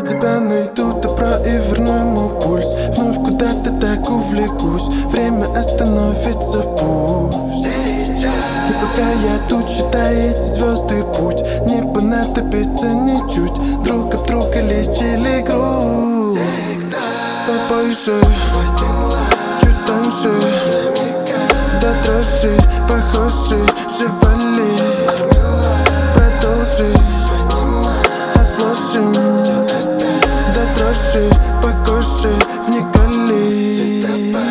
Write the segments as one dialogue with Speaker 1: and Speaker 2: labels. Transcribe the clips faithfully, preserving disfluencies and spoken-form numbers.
Speaker 1: тебя найду добро и верну ему пульс. Вновь куда-то так увлекусь, время остановится пусть. И пока я тут считаю эти звезды путь, не понадобится ничуть, друг об друга лечили грусть. С тобой же чуть тоньше, до дрожи похожи, живали. Продолжи, отложим, до дрожи по коже вникали.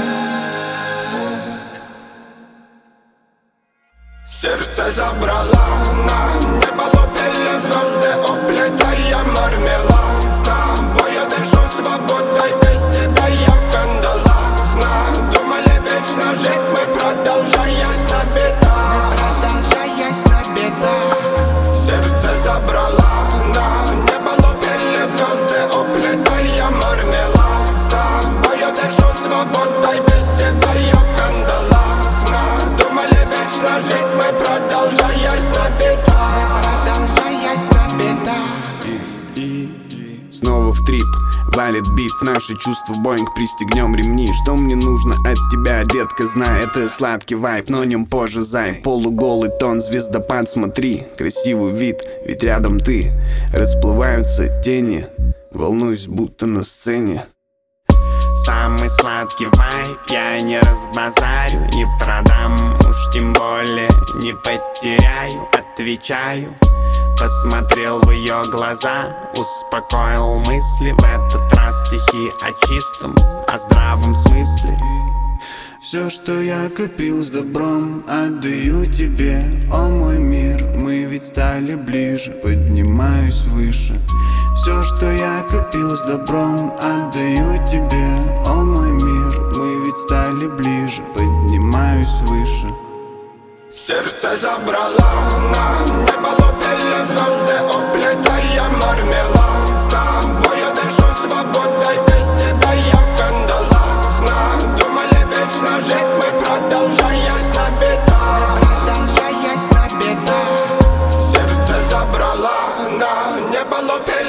Speaker 2: Сердце забрала на небо, лопели звезды, уплетая мармелад. С тобой я дышу свободой, без тебя я в кандалах. Надумали вечно жить мы, продолжаясь на бедах. Продолжаясь на бедах. Сердце забрала на небо, лопели звезды, уплетая мармелад. С тобой я дышу свободой, без тебя я в кандалах. Надумали вечно жить мы, продолжаясь на бедах. Продолжаясь на бедах.
Speaker 3: Снова в трип, валит бит, наши чувства Боинг, пристегнем ремни. Что мне нужно от тебя, детка, знай, это сладкий вайп, но о нем позже, зай. Полуголый тон, звездопад, смотри, красивый вид, ведь рядом ты. Расплываются тени, волнуюсь, будто на сцене.
Speaker 4: Самый сладкий вайп я не разбазарю, не продам, уж тем более не потеряю. Отвечаю, посмотрел в ее глаза, успокоил мысли. В этот раз стихи о чистом, о здравом смысле.
Speaker 3: Все, что я копил с добром, отдаю тебе, о мой мир. Мы ведь стали ближе, поднимаюсь выше. Все, что я копил с добром, отдаю тебе, о мой мир. Мы ведь стали ближе, поднимаюсь выше.
Speaker 2: Сердце забрала на небо, лопели звезды, уплетая мармелад. С тобой я дышу свободой, без тебя я в кандалах. Надумали вечно жить мы, продолжаясь на бедах. Продолжаясь на бедах. Сердце забрала на небо, лопели